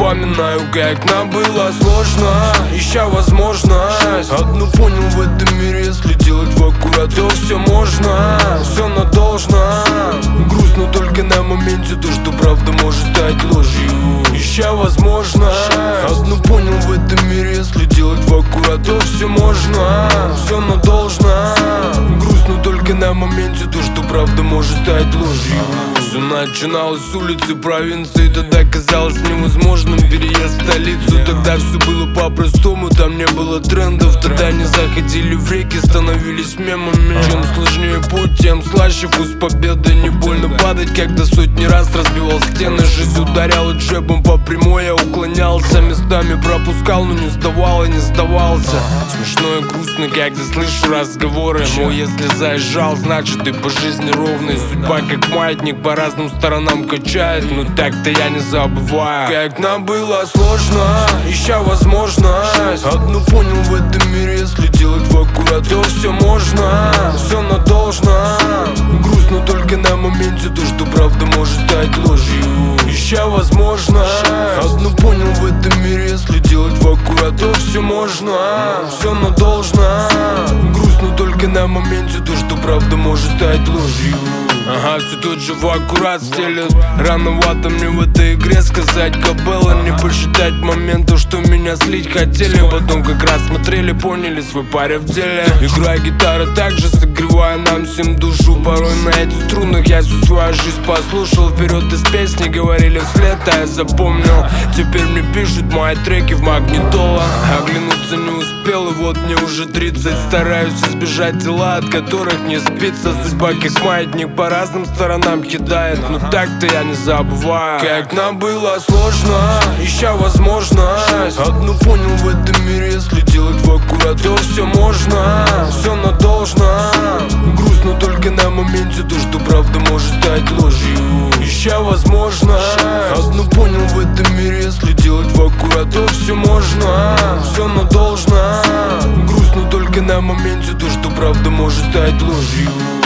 вспоминаю, как нам было сложно, ища возможность. Одну понял в этом мире: если делать в аккурат, то все можно, все на должно. Грустно только на моменте то, что правда может стать ложью, ища возможность. Одну понял в этом мире: если делать в аккурат, то все можно, все на должно. Грустно только на моменте то, что правда может стать ложью. Все начиналось с улицы провинции, тогда казалось невозможным переезд в столицу. Тогда все было по-простому, там не было трендов. Тогда не заходили в реки, становились мемами. Чем сложнее путь, тем слаще вкус победы. Не больно падать, когда сотни раз разбивал стены. Жизнь ударяла джебом по прямой, я уклонялся, местами пропускал, но не сдавал и не сдавался. Смешно и грустно, когда слышу разговоры: мол, если заезжал, значит ты по жизни ровный. Судьба как маятник по разным сторонам качает, но так-то я не забываю, как нам было сложно, ища возможность. Одну понял в этом мире: если делать в аккурат, то все можно, все на должно. Грустно только на моменте то, что правда может стать ложью, ища возможность. Одну понял в этом мире: если делать в аккурат, то все можно, все на должно. Грустно только на моменте то, что правда может стать ложью. Ага, все тут же в аккурат стелят. Рановато мне в этой игре сказать кобыла. Не посчитать моментов, что меня слить хотели. Потом как раз смотрели, поняли свой паря в деле. Играя гитара также, согревая нам всем душу. Порой на этих струнах я всю свою жизнь послушал. Вперед из песни говорили вслед, а я запомнил. Теперь мне пишут мои треки в магнитола. Оглянуться не успел, и вот мне уже 30. Стараюсь избежать дела, от которых не спится. Судьба как маятник по разным сторонам кидает, но так-то я не забываю, как нам было сложно, ища возможность. Одну понял в этом мире: если делать в аккурат, то все можно, все на должно. Грустно только на моменте то, что правда может стать ложью, ища возможность. Одну понял в этом мире: если делать в аккурат, то все можно, все на должно. Грустно только на моменте то, что правда может стать ложью.